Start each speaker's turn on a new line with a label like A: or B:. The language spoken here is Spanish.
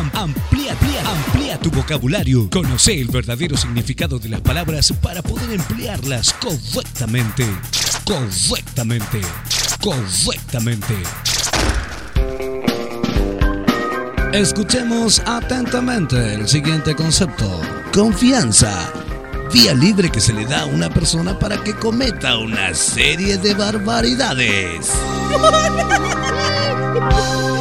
A: Amplía tu vocabulario. Conoce el verdadero significado de las palabras para poder emplearlas correctamente. Escuchemos atentamente el siguiente concepto. Confianza. Vía libre que se le da a una persona para que cometa una serie de barbaridades.